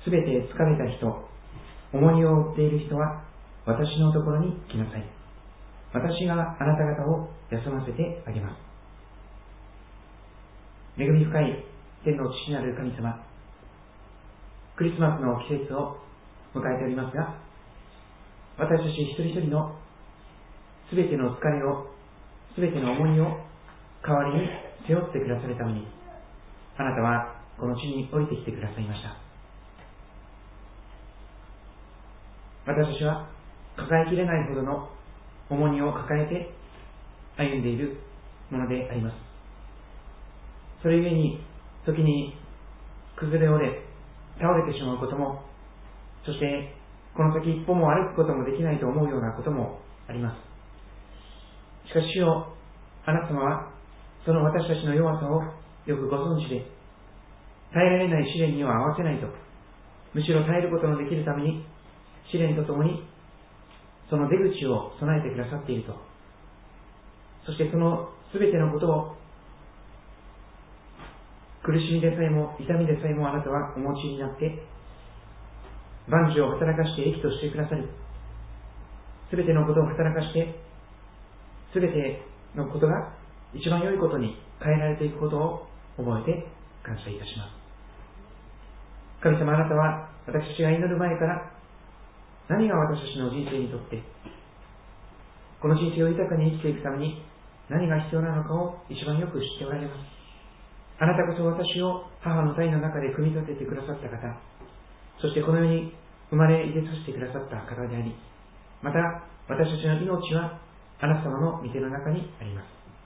すべて疲れた人、重荷を負っている人は私のところに来なさい。私があなた方を休ませてあげます。恵み深い天の父なる神様、クリスマスの季節を迎えておりますが、私たち一人一人のすべての疲れを、すべての重荷を代わりに背負ってくださるために、あなたはこの地に降りてきてくださいました。私たちは抱えきれないほどの重荷を抱えて歩んでいるものであります。それゆえに時に崩れ折れ倒れてしまうことも、そしてこの先一歩も歩くこともできないと思うようなこともあります。しかし主よ、あなた様はその私たちの弱さをよくご存知で、耐えられない試練には合わせないと、むしろ耐えることのできるために試練とともにその出口を備えてくださっていると。そしてその全てのことを、苦しみでさえも痛みでさえもあなたはお持ちになって万事を働かして益としてくださる。全てのことを働かして全てのことが一番良いことに変えられていくことを覚えて感謝いたします。神様、あなたは私たちが祈る前から何が私たちの人生にとってこの人生を豊かに生きていくために何が必要なのかを一番よく知っておられます。あなたこそ私を母の胎の中で組み立ててくださった方、そしてこの世に生まれ入れさせてくださった方であり、また私たちの命はあなた様の御手の中にあります。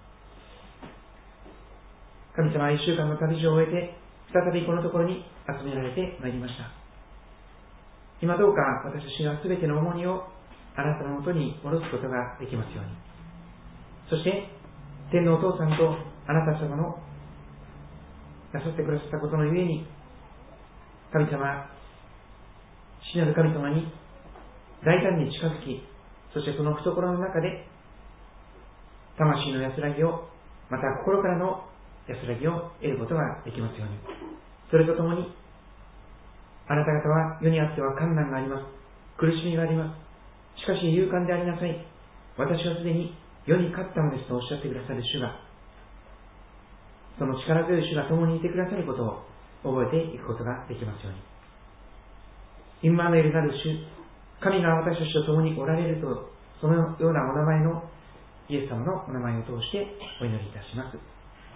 神様は1週間の旅路を終えて再びこのところに集められてまいりました。今どうか私たちがすべての重荷をあなたのもとに下ろすことができますように。そして天のお父さんとあなた様のなさってくださったことのゆえに、神様、父なる神様に大胆に近づき、そしてその懐の中で魂の安らぎを、また心からの安らぎを得ることができますように。それとともに、あなた方は世にあっては困難があります。苦しみがあります。しかし勇敢でありなさい。私はすでに世に勝ったのですとおっしゃってくださる主が、その力強い主が共にいてくださることを覚えていくことができますように。インマヌエルなる主、神が私たちと共におられると、そのようなお名前のイエス様のお名前を通してお祈りいたします。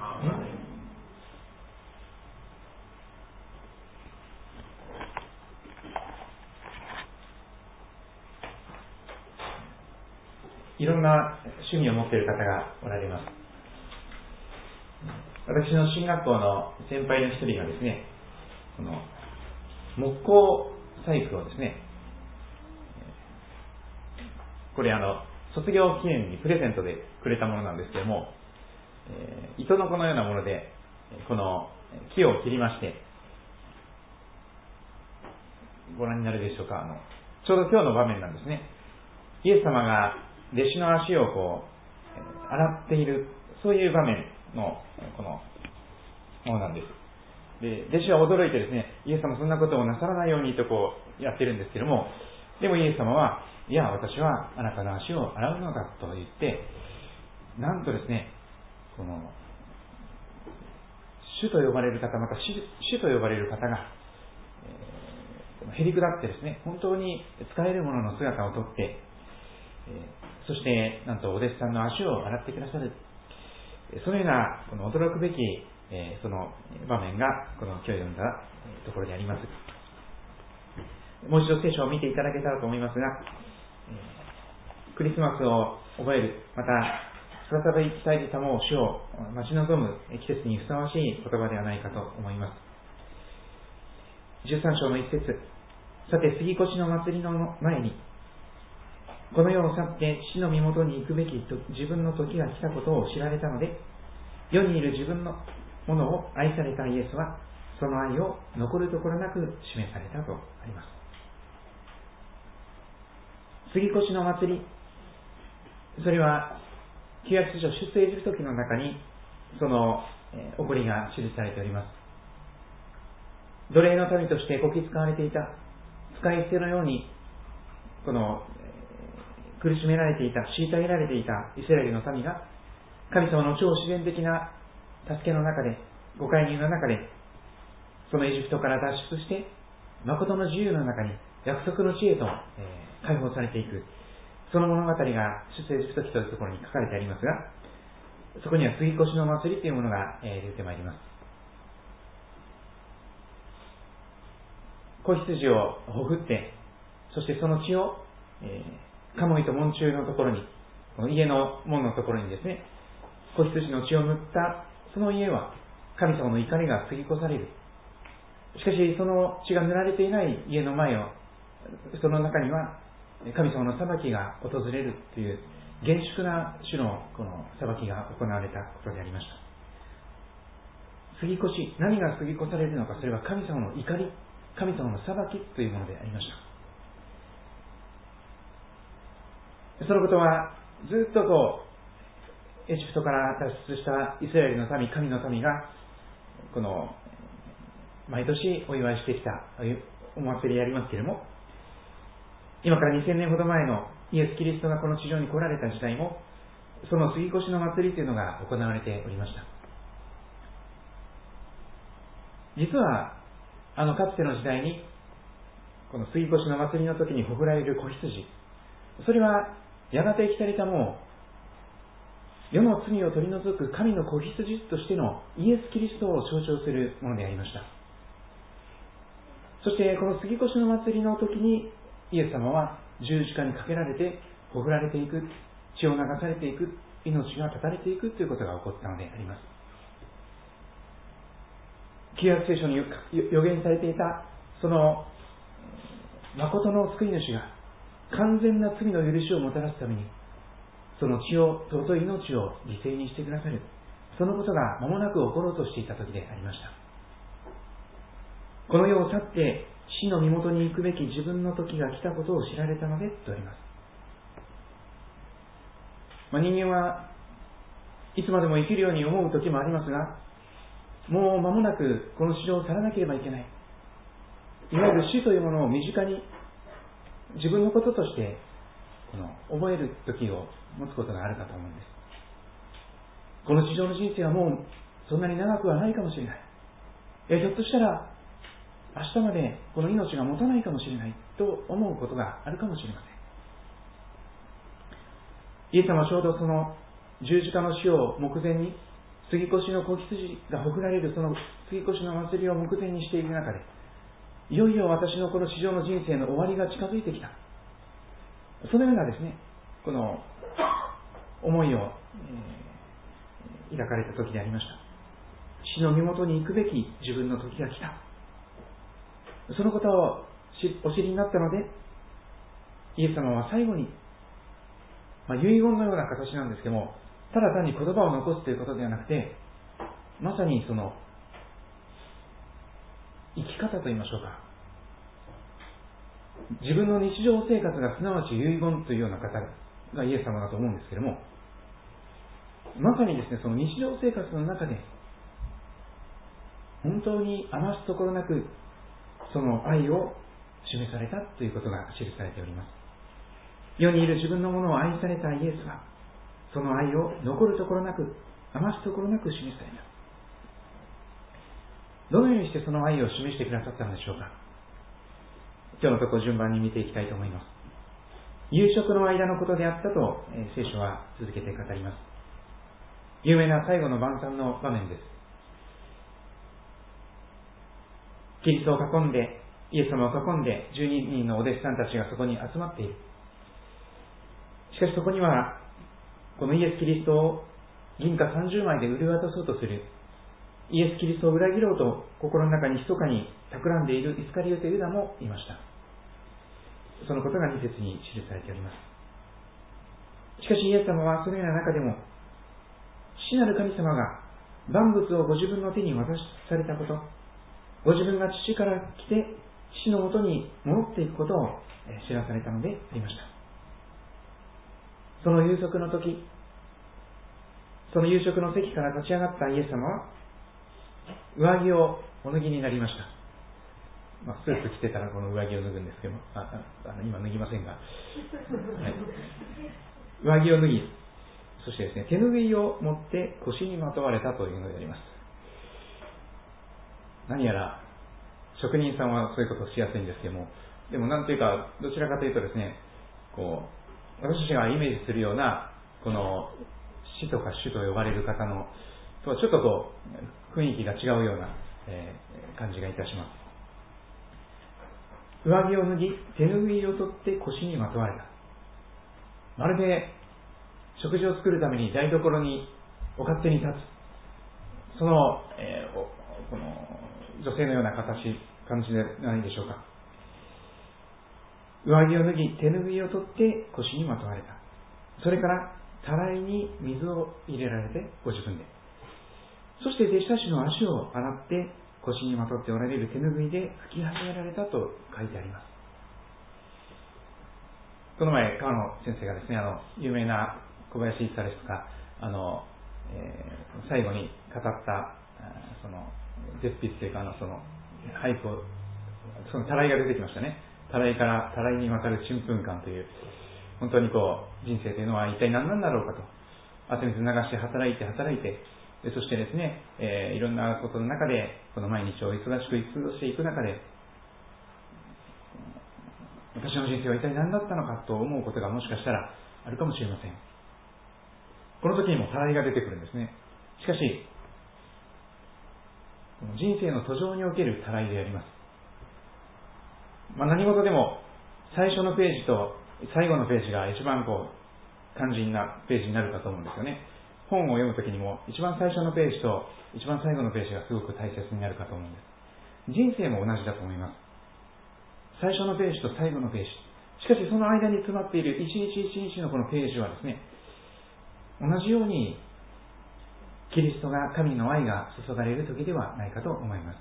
いろんな趣味を持っている方がおられます。私の進学校の先輩の一人がですね、この木工細工をですね、これ卒業記念にプレゼントでくれたものなんですけども、糸のこのようなものでこの木を切りまして、ご覧になるでしょうか。ちょうど今日の場面なんですね。イエス様が弟子の足をこう洗っている、そういう場面のこのものなんです。で、弟子は驚いてですね、イエス様そんなことをなさらないようにとこうやってるんですけども、でもイエス様は、いや、私はあなたの足を洗うのだと言って、なんとですね、この主と呼ばれる方、また主と呼ばれる方が、へりくだってですね、本当に使えるものの姿をとって、そしてなんとお弟子さんの足を洗ってくださる、そのようなこの驚くべきその場面がこの今日読んだところであります。もう一度聖書を見ていただけたらと思いますが、クリスマスを覚える、また再び伝えてたもう主を待ち望む季節にふさわしい言葉ではないかと思います。13章の一節、さて杉越の祭りの前にこの世を去って父の身元に行くべき自分の時が来たことを知られたので、世にいる自分のものを愛されたイエスはその愛を残るところなく示されたとあります。杉越の祭り、それは旧約聖書出エジプト記の中にその起こりが記されております。 奴隷の民としてこき使われていた、使い捨てのように苦しめられていた、虐げられていたイスラエルの民が、神様の超自然的な助けの中で、ご介入の中で、そのエジプトから脱出して、誠の自由の中に約束の地へと、解放されていく、その物語が出エジプト記というところに書かれてありますが、そこには杉越の祭りというものが、出てまいります。子羊をほふって、そしてその血を、カモイと門柱のところに、この家の門のところにですね、子羊の血を塗ったその家は神様の怒りが過ぎ越される。しかしその血が塗られていない家の前を、その中には神様の裁きが訪れるという厳粛な種のこの裁きが行われたことでありました。過ぎ越し、何が過ぎ越されるのか、それは神様の怒り、神様の裁きというものでありました。そのことはずっとエジプトから脱出したイスラエルの民、神の民がこの毎年お祝いしてきたお祭りでありますけれども、今から2000年ほど前のイエス・キリストがこの地上に来られた時代も、その杉越の祭りというのが行われておりました。実はかつての時代にこの杉越の祭りの時にほふられる子羊、それはやがて来たりたも世の罪を取り除く神の子羊としてのイエス・キリストを象徴するものでありました。そしてこの杉越の祭りの時にイエス様は十字架にかけられてほふられていく、血を流されていく、命が絶たれていくということが起こったのであります。旧約聖書に予言されていたその誠の救い主が完全な罪の許しをもたらすために、その血を、尊い命を犠牲にしてくださる、そのことが間もなく起ころうとしていた時でありました。この世を去って死の身元に行くべき自分の時が来たことを知られたのでとあります。人間はいつまでも生きるように思う時もありますが、もう間もなくこの地上を去らなければいけない、いわゆる死というものを身近に自分のこととして覚える時を持つことがあるかと思うんです。この地上の人生はもうそんなに長くはないかもしれない、ひょっとしたら明日までこの命が持たないかもしれないと思うことがあるかもしれません。イエス様はちょうどその十字架の死を目前に、杉越の子羊がほふられるその杉越の祭りを目前にしている中で、いよいよ私のこの地上の人生の終わりが近づいてきた、そのようなですね、この思いを、抱かれた時でありました。死の身元に行くべき自分の時が来た、そのことをお知りになったので、イエス様は最後に、遺言のような形なんですけども、ただ単に言葉を残すということではなくて、まさにその生き方といいましょうか、自分の日常生活がすなわち遺言というような方がイエス様だと思うんですけれども、まさにですね、その日常生活の中で本当に余すところなくその愛を示されたということが記されております。世にいる自分のものを愛されたイエスは、その愛を残るところなく、余すところなく示された。どのようにしてその愛を示してくださったのでしょうか。今日のところ順番に見ていきたいと思います。夕食の間のことであったと、聖書は続けて語ります。有名な最後の晩餐の場面です。キリストを囲んで、イエス様を囲んで12人のお弟子さんたちがそこに集まっている。しかしそこにはこのイエス・キリストを銀貨30枚で売り渡そうとする、イエス・キリストを裏切ろうと心の中に密かに企んでいるイスカリオテ・ユダもいました。そのことが2節に記されております。しかしイエス様はそのような中でも、父なる神様が万物をご自分の手に渡されたこと、ご自分が父から来て父のもとに戻っていくことを知らされたのでありました。その夕食の時、その夕食の席から立ち上がったイエス様は上着をお脱ぎになりました。 スーツ着てたらこの上着を脱ぐんですけど、今脱ぎませんが、はい、上着を脱ぎ、そしてですね、手拭いを持って腰にまとわれたというのであります。何やら職人さんはそういうことをしやすいんですけども、でもなんというか、どちらかというとですね、私たちがイメージするようなこの師とか主と呼ばれる方のとはちょっと雰囲気が違うような、感じがいたします。上着を脱ぎ、手拭いを取って腰にまとわれた。まるで食事を作るために台所にお勝手に立つ、その、この女性のような感じではないでしょうか。上着を脱ぎ、手拭いを取って腰にまとわれた。それからたらいに水を入れられて、ご自分で、そして弟子たちの足を洗って腰にまとっておられる手拭いで拭き始められたと書いてあります。この前川野先生がですね、有名な小林一茶ですとか、最後に語ったその絶筆というか、その俳句を、そのたらいが出てきましたね。たらいからたらいにわたるちんぷんかんという、本当に人生というのは一体何なんだろうかと、汗水流して働いてで、そしてですね、いろんなことの中でこの毎日を忙しく過ごしていく中で、私の人生は一体何だったのかと思うことがもしかしたらあるかもしれません。この時にもたらいが出てくるんですね。しかし人生の途上におけるたらいであります。何事でも最初のページと最後のページが一番肝心なページになるかと思うんですよね。本を読むときにも一番最初のページと一番最後のページがすごく大切になるかと思うんです。人生も同じだと思います。最初のページと最後のページ、しかしその間に詰まっている一日一日のこのページはですね、同じようにキリストが、神の愛が注がれる時ではないかと思います。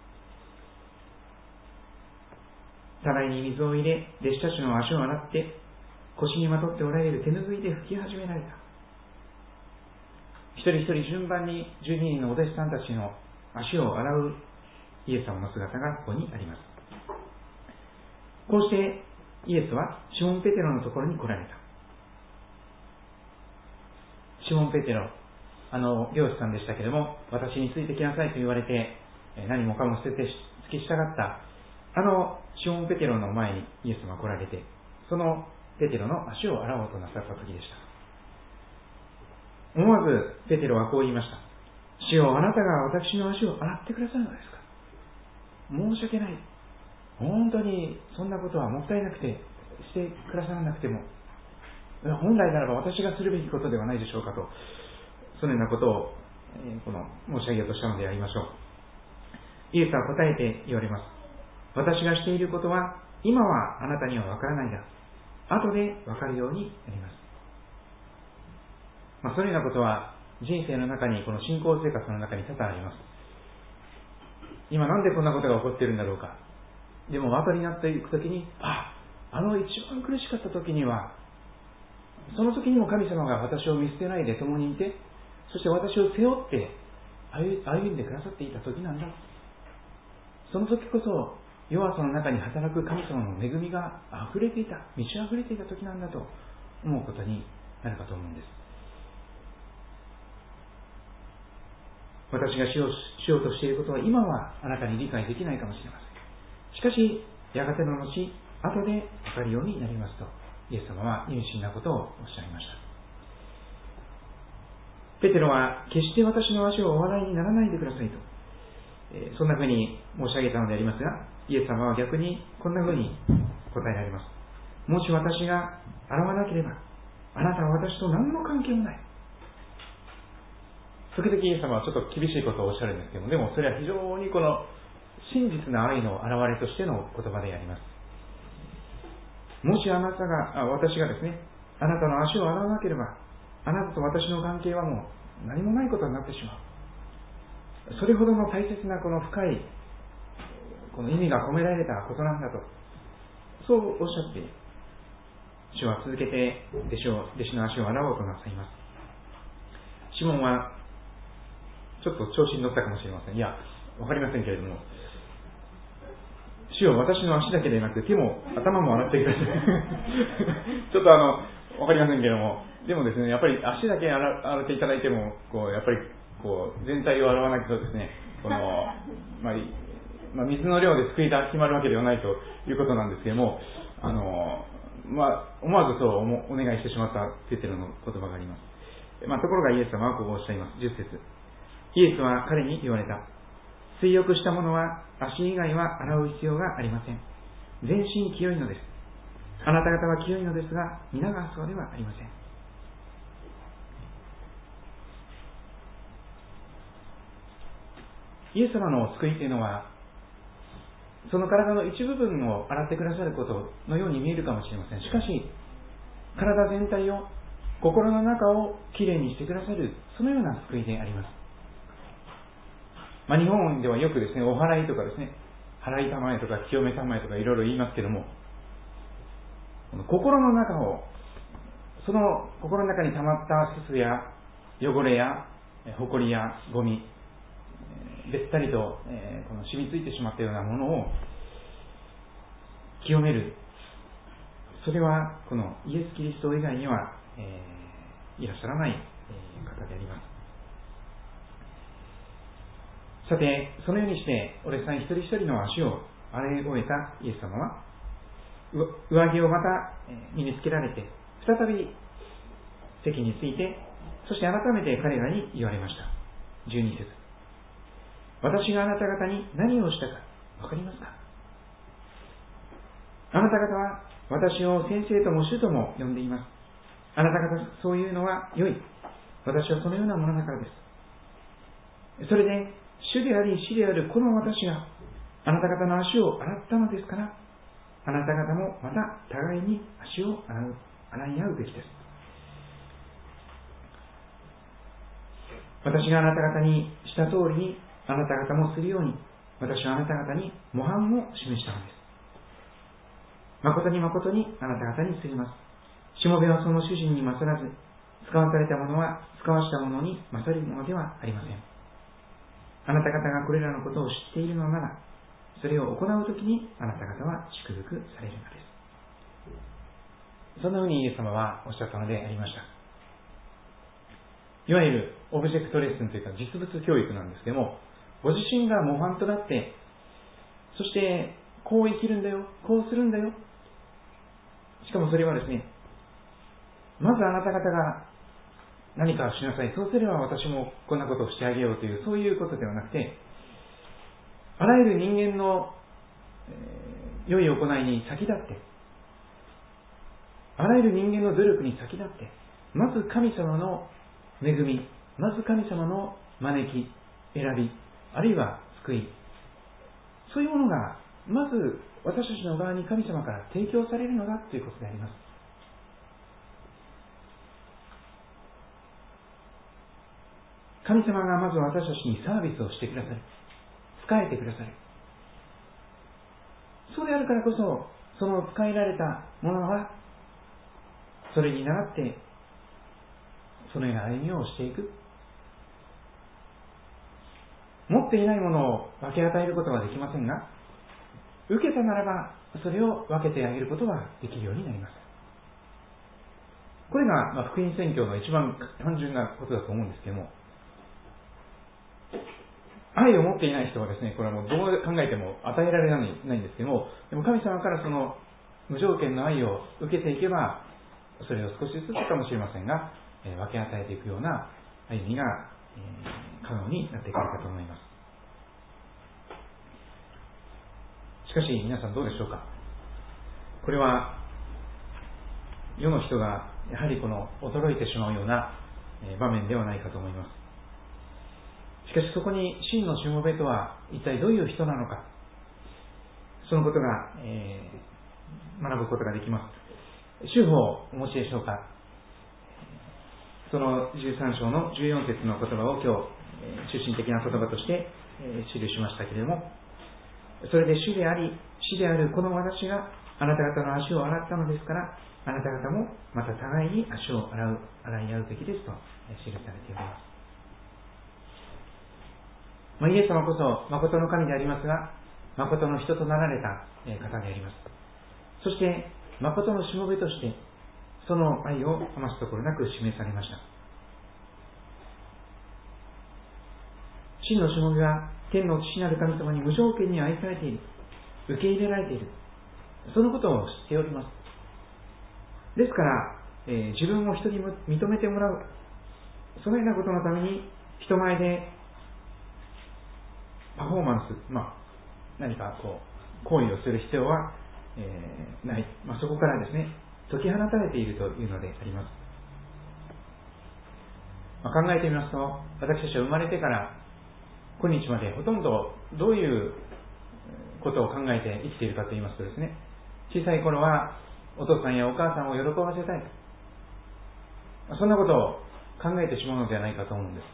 たらいに水を入れ、弟子たちの足を洗って腰にまとっておられる手拭いで拭き始められた。一人一人順番に12人のお弟子さんたちの足を洗うイエス様の姿がここにあります。こうしてイエスはシモン・ペテロのところに来られた。シモン・ペテロ、漁師さんでしたけれども、私についてきなさいと言われて何もかも捨てて付き従ったシモン・ペテロの前にイエス様が来られて、そのペテロの足を洗おうとなさった時でした。思わずペテロはこう言いました。主よ、あなたが私の足を洗ってくださるのですか。申し訳ない。本当にそんなことはもったいなくてしてくださらなくても、本来ならば私がするべきことではないでしょうかと、そのようなことを、申し上げようとしたのでありましょう。イエスは答えて言われます。私がしていることは今はあなたにはわからないが、後でわかるようになります。そういうようなことは人生の中に、この信仰生活の中に多々あります。今なんでこんなことが起こっているんだろうか。でも後になっていくときに、一番苦しかったときには、その時にも神様が私を見捨てないで共にいて、そして私を背負って歩んでくださっていた時なんだ。その時こそ弱さの中に働く神様の恵みが溢れていた、満ち溢れていた時なんだと思うことになるかと思うんです。私がしようとしていることは今はあなたに理解できないかもしれません。しかしやがての後、後で分かるようになりますと、イエス様は熱心なことをおっしゃいました。ペテロは決して私の足をお洗いにならないでくださいと、そんなふうに申し上げたのでありますが、イエス様は逆にこんなふうに答えられます。もし私が洗わなければ、あなたは私と何の関係もない。時々イエス様はちょっと厳しいことをおっしゃるんですけども、でもそれは非常にこの真実な愛の表れとしての言葉であります。もし私がですね、あなたの足を洗わなければ、あなたと私の関係はもう何もないことになってしまう。それほどの大切なこの深いこの意味が込められたことなんだと、そうおっしゃって、主は続けて弟子の足を洗おうとなさいます。シモンはちょっと調子に乗ったかもしれません。いや、わかりませんけれども、 主よ、私の足だけでなく手も頭も洗ってください。ちょっとわかりませんけども、でもですね、やっぱり足だけ洗っていただいても、やっぱり全体を洗わないとですね、水の量で救いが決まるわけではないということなんですけども、思わずそうお願いしてしまったペテロの言葉があります。ところがイエス様はこうおっしゃいます。10節。イエスは彼に言われた。水浴した者は足以外は洗う必要がありません。全身清いのです。あなた方は清いのですが、皆がそうではありません。イエス様の救いというのは、その体の一部分を洗ってくださることのように見えるかもしれません。しかし、体全体を、心の中をきれいにしてくださる、そのような救いであります。日本ではよくですね、お祓いとかですね、祓いたまえとか清めたまえとかいろいろ言いますけども、心の中を、その心の中に溜まったすすや汚れや埃やゴミ、べったりと、染みついてしまったようなものを清める、それはこのイエス・キリスト以外には、いらっしゃらない方であります。さて、そのようにしてお弟子さん一人一人の足を洗い終えたイエス様は、上着をまた身につけられて、再び席について、そして改めて彼らに言われました。12節。私があなた方に何をしたか分かりますか？あなた方は私を先生とも主とも呼んでいます。あなた方そういうのは良い。私はそのようなものだからです。それで主であり師であるこの私があなた方の足を洗ったのですから、あなた方もまた互いに足を洗い合うべきです。私があなた方にした通りにあなた方もするように、私はあなた方に模範を示したのです。誠に誠にあなた方に告げます。しもべはその主人に勝らず、使わされた者は使わした者に勝るものではありません。あなた方がこれらのことを知っているのなら、それを行うときにあなた方は祝福されるのです。そんなふうにイエス様はおっしゃったのでありました。いわゆるオブジェクトレッスンというか実物教育なんですけども、ご自身が模範となって、そしてこう生きるんだよ、こうするんだよ。しかもそれはですね、まずあなた方が何かをしなさい、そうすれば私もこんなことをしてあげようという、そういうことではなくて、あらゆる人間の、良い行いに先立って、あらゆる人間の努力に先立って、まず神様の恵み、まず神様の招き、選び、あるいは救い、そういうものがまず私たちの側に神様から提供されるのだということであります。神様がまず私たちにサービスをしてくださる、仕えてくださる。そうであるからこそ、その仕えられたものはそれに倣ってそのような歩みをしていく。持っていないものを分け与えることはできませんが、受けたならばそれを分けてあげることができるようになります。これが福音宣教の一番単純なことだと思うんですけども、愛を持っていない人はですね、これはもうどう考えても与えられないんですけども、でも神様からその無条件の愛を受けていけば、それを少しずつかもしれませんが、分け与えていくような歩みが可能になってくるかと思います。しかし皆さんどうでしょうか。これは世の人がやはりこの驚いてしまうような場面ではないかと思います。しかしそこに真のしもべとは一体どういう人なのか、そのことが、学ぶことができます。主法をお持ちでしょうか。その13章の14節の言葉を今日中心的な言葉として記しましたけれども、それで主であり師であるこの私があなた方の足を洗ったのですから、あなた方もまた互いに足を洗い合うべきですと記されております。イエス様こそ誠の神でありますが、 誠の人となられた方であります。そして誠のしもべとしてその愛を余すところなく示されました。真のしもべは天の父なる神様に無条件に愛されている、受け入れられている、そのことを知っております。ですから、自分を人に認めてもらう、そのようなことのために人前でパフォーマンス、何か行為をする必要は、ない、そこからですね、解き放たれているというのであります。考えてみますと、私たちは生まれてから今日までほとんどどういうことを考えて生きているかといいますとですね、小さい頃はお父さんやお母さんを喜ばせたい、そんなことを考えてしまうのではないかと思うんです。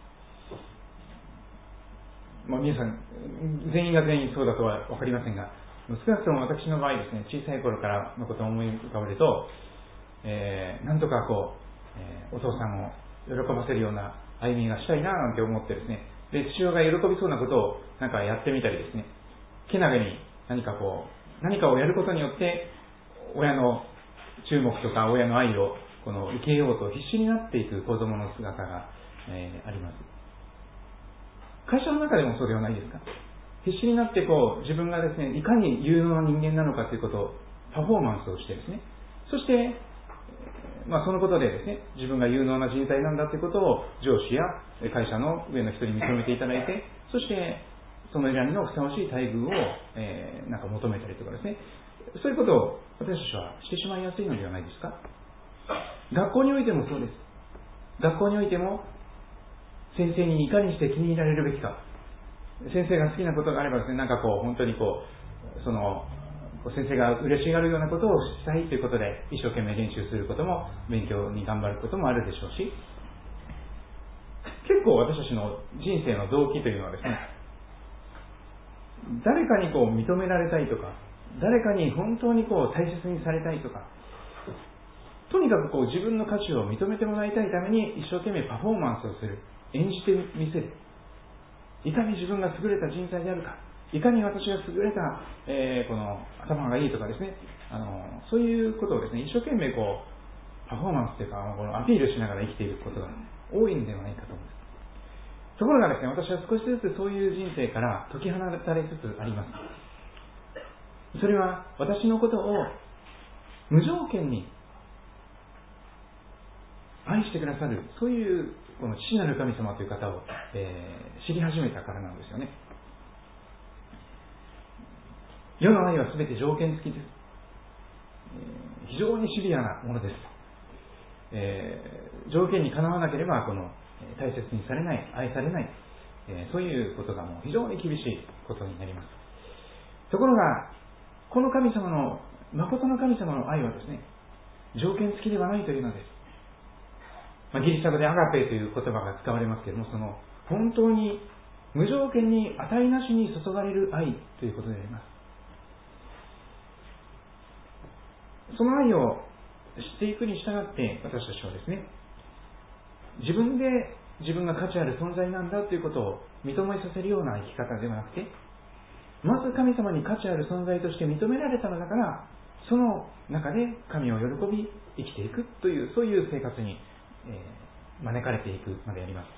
皆さん全員が全員そうだとは分かりませんが、少なくとも私の場合ですね、小さい頃からのことを思い浮かべると、なんとかお父さんを喜ばせるような歩みがしたいななんて思ってですね、で父親が喜びそうなことをなんかやってみたりですね、けなげに何かをやることによって親の注目とか親の愛を受けようと必死になっていく子供の姿が、あります。会社の中でもそうではないですか。必死になって自分がですね、いかに有能な人間なのかということをパフォーマンスをしてですね、そしてそのことでですね、自分が有能な人材なんだということを上司や会社の上の人に認めていただいて、そしてその選びのふさわしい待遇を、求めたりとかですね、そういうことを私たちはしてしまいやすいのではないですか。学校においてもそうです。学校においても先生にいかにして気に入られるべきか、先生が好きなことがあればですね、本当に先生が嬉しがるようなことをしたいということで一生懸命練習することも勉強に頑張ることもあるでしょうし、結構私たちの人生の動機というのはですね、誰かに認められたいとか、誰かに本当に大切にされたいとか、とにかく自分の価値を認めてもらいたいために一生懸命パフォーマンスをする、演じてみせる、いかに自分が優れた人材であるか、いかに私が優れた、この頭がいいとかですね、そういうことをですね、一生懸命パフォーマンスというかアピールしながら生きていることが多いんではないかと思います。ところがですね、私は少しずつそういう人生から解き放たれつつあります。それは私のことを無条件に愛してくださる、そういうこの父なる神様という方を、知り始めたからなんですよね。世の愛はすべて条件付きです。非常にシビアなものです。条件にかなわなければ大切にされない、愛されない、そういうことがもう非常に厳しいことになります。ところがこの神様の誠の神様の愛はですね、条件付きではないというのです。ギリシャ語でアガペという言葉が使われますけれども、その本当に無条件に値なしに注がれる愛ということであります。その愛を知っていくに従って私たちはですね、自分で自分が価値ある存在なんだということを認めさせるような生き方ではなくて、まず神様に価値ある存在として認められたのだから、その中で神を喜び生きていくという、そういう生活に招かれていくのであります。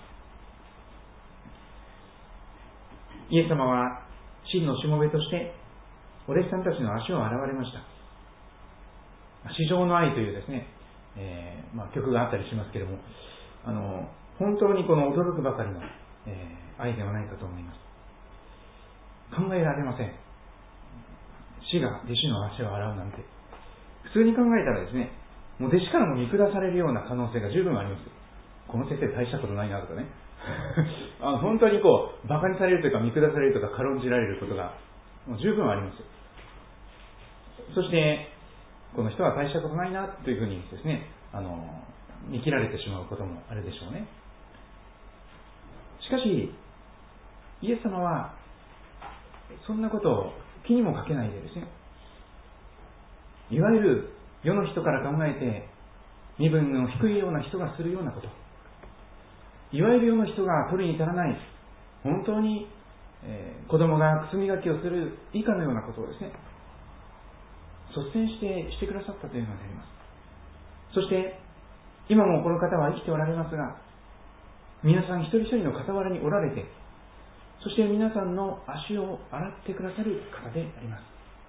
イエス様は真のしもべとしてお弟子さんたちの足を洗われました。至上の愛というですね、曲があったりしますけれども、本当に驚くばかりの、愛ではないかと思います。考えられません。師が弟子の足を洗うなんて。普通に考えたらですね、もう弟子からも見下されるような可能性が十分あります。この先生大したことないなとかね本当に馬鹿にされるというか見下されるとか軽んじられることがもう十分あります。そしてこの人は大したことないなというふうにですね、見切られてしまうこともあるでしょうね。しかしイエス様はそんなことを気にもかけないでですね、いわゆる世の人から考えて身分の低いような人がするようなこと、いわゆる世の人が取るに足らない本当に、 子供が靴磨きをする以下のようなことをですね、率先してくださったというのであります。そして今もこの方は生きておられますが、皆さん一人一人の傍らにおられて、そして皆さんの足を洗ってくださる方であります。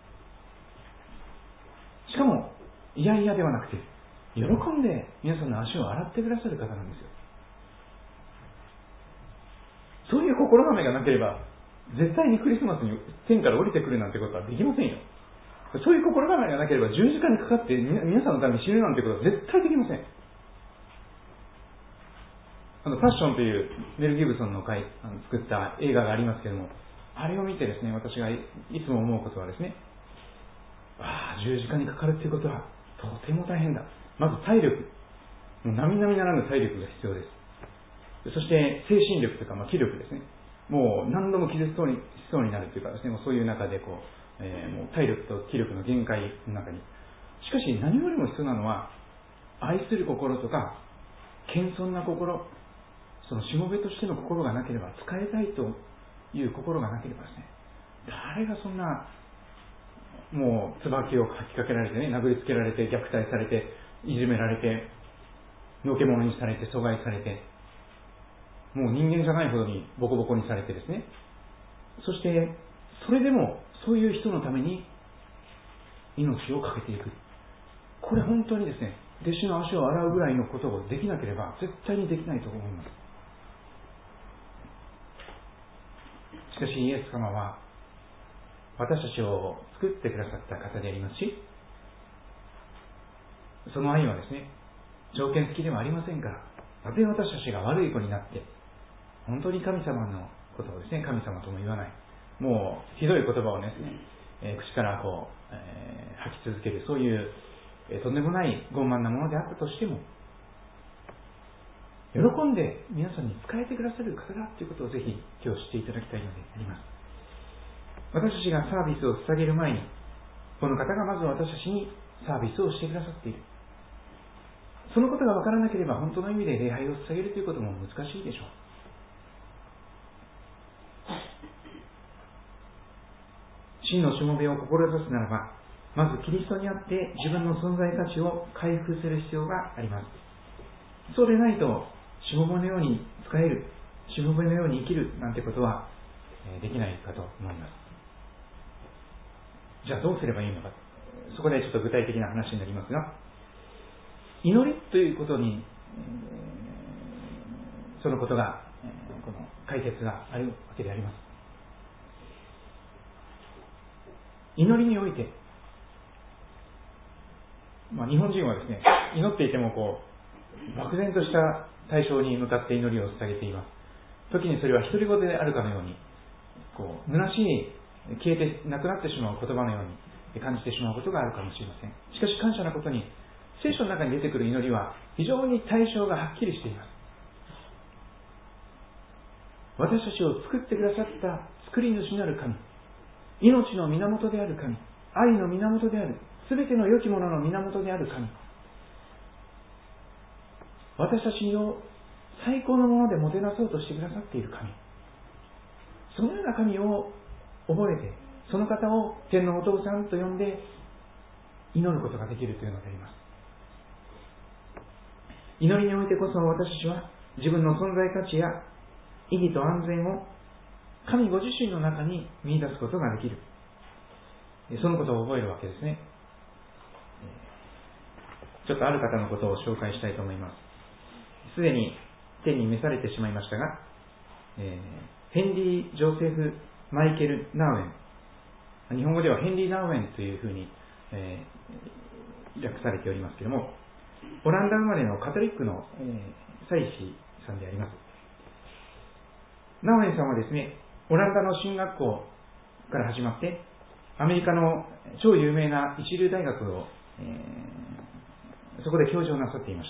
しかもいやいやではなくて、喜んで皆さんの足を洗ってくださる方なんですよ。そういう心構えがなければ絶対にクリスマスに天から降りてくるなんてことはできませんよ。そういう心構えがなければ十字架にかかって皆さんのために死ぬなんてことは絶対できません。パッションというメル・ギブソンの作った映画がありますけれども、あれを見てですね、私がいつも思うことはですね、十字架にかかるということはとても大変だ。まず体力、もう並々ならぬ体力が必要です。そして精神力というか、気力ですね。もう何度も傷つきそうになるというかですね、もうそういう中でもう体力と気力の限界の中に。しかし何よりも必要なのは、愛する心とか謙遜な心、そのしもべとしての心がなければ、仕えたいという心がなければですね、誰がそんなもう椿をかきかけられてね、殴りつけられて、虐待されて、いじめられて、のけ者にされて、阻害されて、もう人間じゃないほどにボコボコにされてですね、そしてそれでもそういう人のために命を懸けていく。これ本当にですね、弟子の足を洗うぐらいのことをできなければ絶対にできないと思います。しかしイエス様は私たちを作ってくださった方でありますし、その愛はですね、条件付きではありませんから、たとえ私たちが悪い子になって本当に神様のことをですね、神様とも言わない、もうひどい言葉をですね、口から吐き続ける、そういうとんでもない傲慢なものであったとしても、喜んで皆さんに仕えてくださる方だということをぜひ今日知っていただきたいのであります。私たちがサービスを捧げる前に、この方がまず私たちにサービスをしてくださっている。そのことが分からなければ、本当の意味で礼拝を捧げるということも難しいでしょう。真のしもべを志すならば、まずキリストにあって自分の存在価値を回復する必要があります。そうでないと、しもべのように使える、しもべのように生きるなんてことはできないかと思います。じゃあどうすればいいのか、そこでちょっと具体的な話になりますが、祈りということに、そのことが、この解説があるわけであります。祈りにおいて、日本人はですね、祈っていても漠然とした対象に向かって祈りを捧げています。時にそれは独り言であるかのように、虚しい、消えてなくなってしまう言葉のように感じてしまうことがあるかもしれません。しかし感謝なことに、聖書の中に出てくる祈りは非常に対象がはっきりしています。私たちを作ってくださった作り主なる神、命の源である神、愛の源である、すべての良きものの源である神、私たちを最高のものでもてなそうとしてくださっている神、そのような神を覚えて、その方を天のお父さんと呼んで祈ることができるというのであります。祈りにおいてこそ私たちは自分の存在価値や意義と安全を神ご自身の中に見出すことができる。そのことを覚えるわけですね。ちょっとある方のことを紹介したいと思います。すでに天に召されてしまいましたが、ヘンリー・ジョセフ・マイケル・ナウエン、日本語ではヘンリー・ナウエンというふうに、訳されておりますけれども、オランダ生まれのカトリックの、祭司さんであります。ナウエンさんはですね、オランダの進学校から始まって、アメリカの超有名な一流大学を、そこで教授をなさっていました。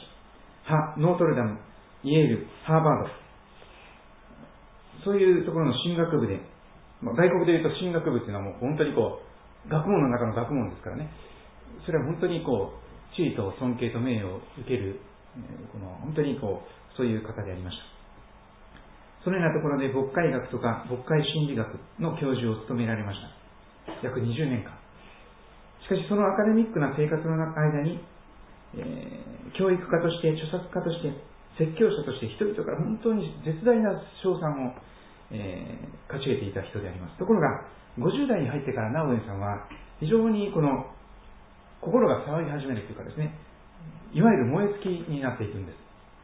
ノートルダム、イェール、ハーバード、そういうところの進学部で、外国でいうと進学部というのはもう本当に学問の中の学問ですからね、それは本当に地位と尊敬と名誉を受ける、本当にそういう方でありました。 そのようなところで牧会学とか牧会心理学の教授を務められました。約20年間。しかしそのアカデミックな生活の間に、教育家として、著作家として、説教者として人々から本当に絶大な称賛を、勝ち得ていた人であります。ところが50代に入ってからナウエンさんは非常にこの心が騒ぎ始めるというかですね、いわゆる燃え尽きになっていくんです。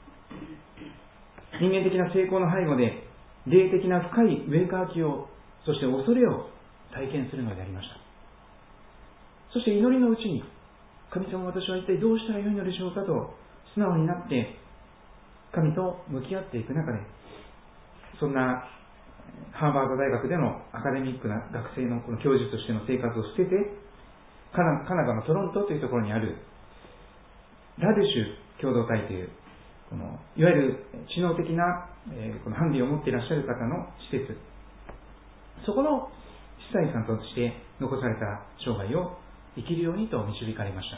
人間的な成功の背後で霊的な深い上かきを、そして恐れを体験するのでありました。そして祈りのうちに、神様、私は一体どうしたらよいのでしょうかと素直になって神と向き合っていく中で、そんなハーバード大学でのアカデミックな学生のこの教授としての生活を捨てて、カナダのトロントというところにあるラデュシュ共同体という、このいわゆる知能的な、このハンディを持っていらっしゃる方の施設、そこの司祭さんとして残された生涯を生きるようにと導かれました。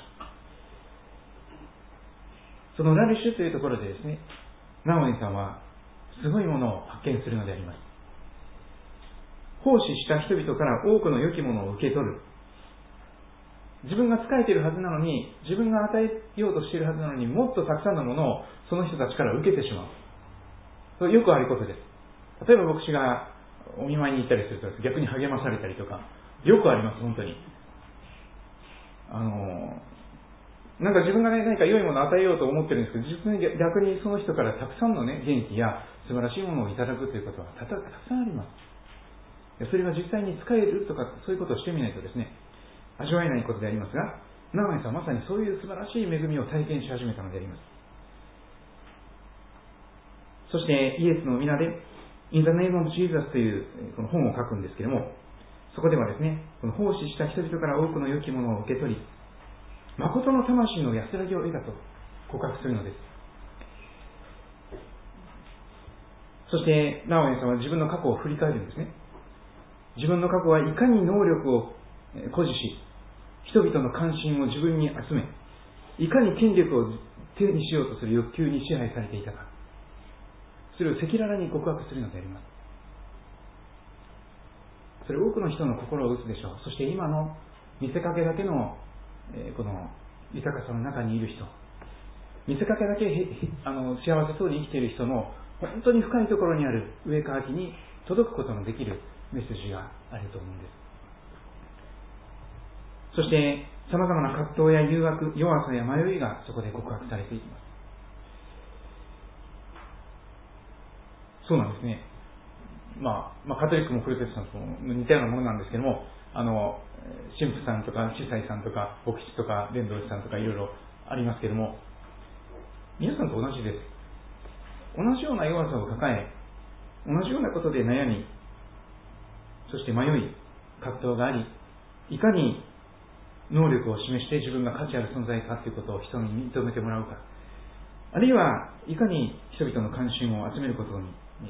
そのラデュシュというところでですね、ナオエンさんはすごいものを発見するのであります。奉仕した人々から多くの良きものを受け取る。自分が仕えているはずなのに、自分が与えようとしているはずなのに、もっとたくさんのものをその人たちから受けてしまう。よくあることです。例えば牧師がお見舞いに行ったりすると逆に励まされたりとか、よくあります、本当に。なんか自分がね、何か良いものを与えようと思ってるんですけど、実に逆にその人からたくさんのね、元気や素晴らしいものをいただくということはたくさんあります。それが実際に使えるとか、そういうことをしてみないとですね、味わえないことでありますが、ナオエンさんはまさにそういう素晴らしい恵みを体験し始めたのであります。そしてイエスの皆で In the name of Jesus というこの本を書くんですけれども、そこではですね、この奉仕した人々から多くの良きものを受け取り、誠の魂の安らぎを得たと告白するのです。そしてナオエンさんは自分の過去を振り返るんですね。自分の過去はいかに能力を誇示し、人々の関心を自分に集め、いかに権力を手にしようとする欲求に支配されていたか、それを赤裸々に告白するのであります。それ多くの人の心を打つでしょう。そして今の見せかけだけのこの豊かさの中にいる人、見せかけだけ幸せそうに生きている人の本当に深いところにある上かきに届くことのできるメッセージがあると思うんです。そして様々な葛藤や誘惑、弱さや迷いがそこで告白されていきます。そうなんですね。カトリックもプロテスタントも似たようなものなんですけども、神父さんとか司祭さんとか牧師とか伝道師さんとかいろいろありますけども、皆さんと同じです。同じような弱さを抱え、同じようなことで悩み、そして迷い、葛藤があり、いかに能力を示して自分が価値ある存在かということを人に認めてもらうか、あるいはいかに人々の関心を集めることに、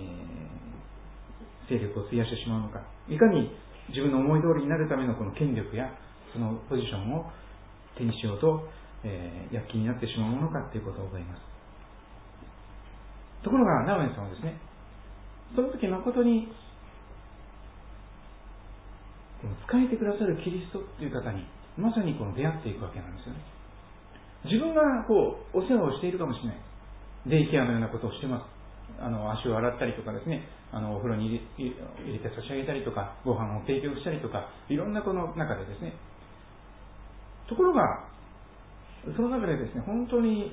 勢力を費やしてしまうのか、いかに自分の思い通りになるためのこの権力やそのポジションを手にしようと、躍起になってしまうものかということを覚えます。ところがナオエンさんはですね、その時誠に仕えてくださるキリストという方にまさにこの出会っていくわけなんですよね。自分がお世話をしているかもしれない、デイケアのようなことをしてます。足を洗ったりとかですね、お風呂に入れて差し上げたりとか、ご飯を提供したりとか、いろんなこの中でですね、ところがその中でですね、本当に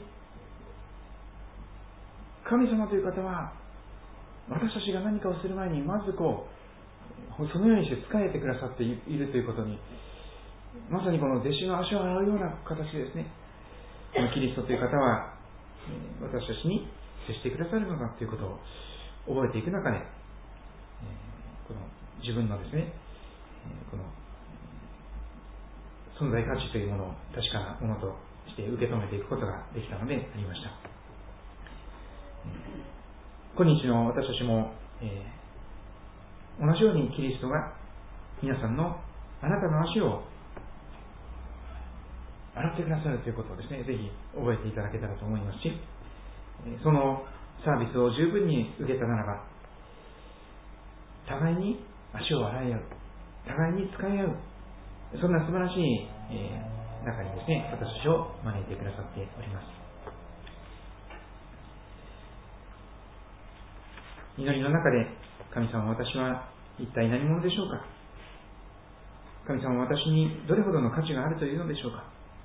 神様という方は私たちが何かをする前にまずそのようにして仕えてくださっているということに、まさにこの弟子の足を洗うような形でですね、このキリストという方は私たちに接してくださるのだということを覚えていく中で、この自分のですね、この存在価値というものを確かなものとして受け止めていくことができたのでありました。今日の私たちも、同じようにキリストが皆さんのあなたの足を洗ってくださるということをですね、ぜひ覚えていただけたらと思いますし、そのサービスを十分に受けたならば、 互いに足を洗い合う、互いに使い合う、そんな素晴らしい、中にですね、私たちを招いてくださっております。祈りの中で、神様、私は一体何者でしょうか。神様、私にどれほどの価値があるというのでしょうか。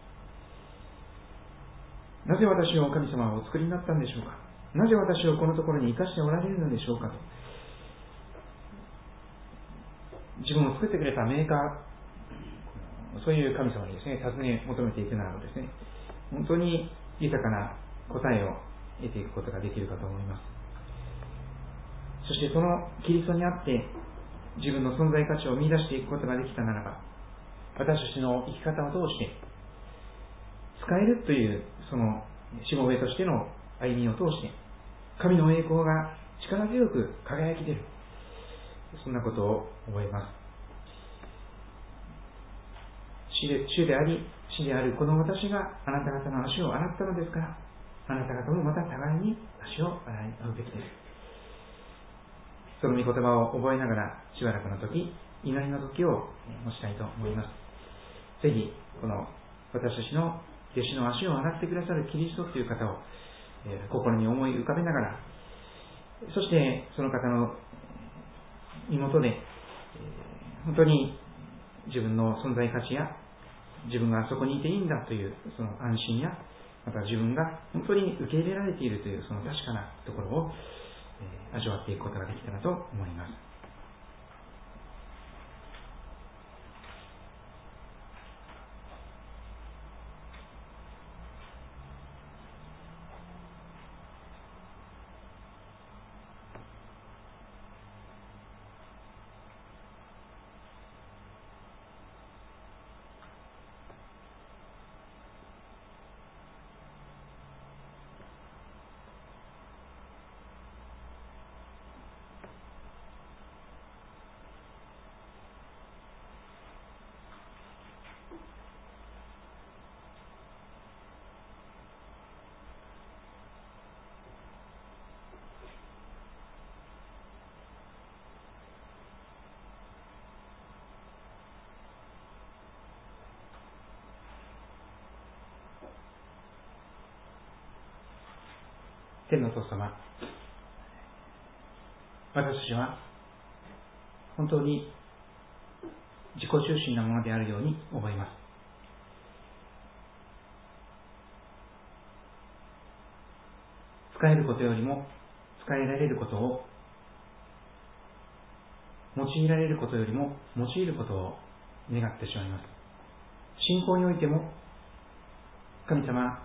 なぜ私を神様はお作りになったんでしょうか。なぜ私をこのところに生かしておられるのでしょうかと、自分を作ってくれたメーカー、そういう神様にですね、尋ね求めていくならばですね、本当に豊かな答えを得ていくことができるかと思います。そしてそのキリストにあって自分の存在価値を見出していくことができたならば、私たちの生き方を通して使えるというそのしもべとしての歩みを通して神の栄光が力強く輝き出る、そんなことを覚えます。主であり死であるこの私があなた方の足を洗ったのですから、あなた方もまた互いに足を洗い合うべきです。その御言葉を覚えながらしばらくの時、祈りの時を持ちたいと思います。ぜひこの私たちの弟子の足を洗ってくださるキリストという方を心に思い浮かべながら、そしてその方の身元で本当に自分の存在価値や自分がそこにいていいんだというその安心や、また自分が本当に受け入れられているというその確かなところを味わっていくことができたらと思います。天のお父様、私たちは本当に自己中心なものであるように思います。使えることよりも使えられることを、用いられることよりも用いることを願ってしまいます。信仰においても神様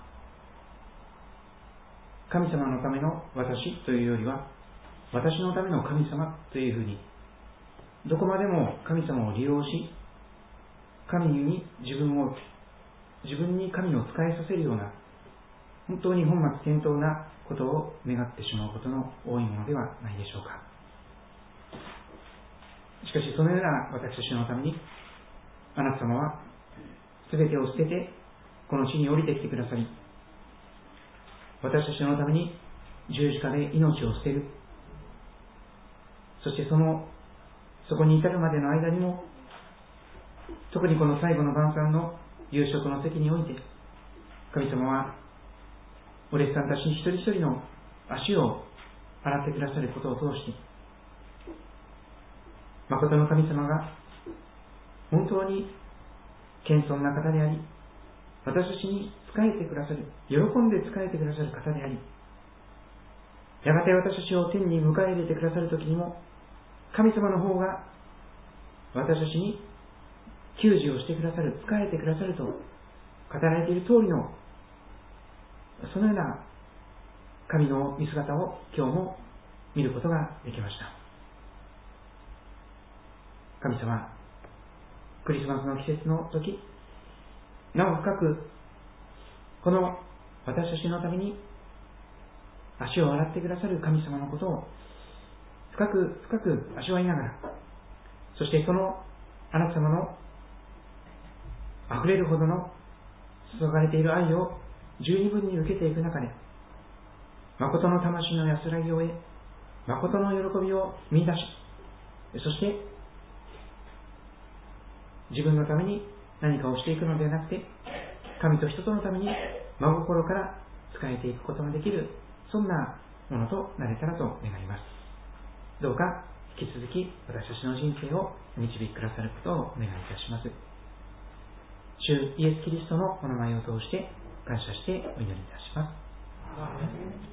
のための私というよりは、私のための神様というふうに、どこまでも神様を利用し、神に自分に神を使いさせるような、本当に本末転倒なことを願ってしまうことの多いものではないでしょうか。しかしそのような私たちのために、あなた様は全てを捨ててこの地に降りてきてくださり、私たちのために十字架で命を捨てる。そしてそこに至るまでの間にも、特にこの最後の晩餐の夕食の席において、神様はお弟子さんたち一人一人の足を洗ってくださることを通して、誠の神様が本当に謙遜な方であり、私たちに仕えてくださる、喜んで仕えてくださる方であり、やがて私たちを天に迎え入れてくださるときにも、神様の方が私たちに給仕をしてくださる、仕えてくださると語られている通りの、そのような神の御姿を今日も見ることができました。神様、クリスマスの季節の時、なお深くこの私たちのために足を洗ってくださる神様のことを深く深く味わいながら、そしてそのあなた様の溢れるほどの注がれている愛を十二分に受けていく中で、誠の魂の安らぎを得、誠の喜びを見出し、 そして自分のために何かをしていくのではなくて、神と人とのために真心から仕えていくことができる、そんなものとなれたらと願います。どうか引き続き私たちの人生を導きくださることをお願いいたします。主イエス・キリストのお名前を通して感謝してお祈りいたします。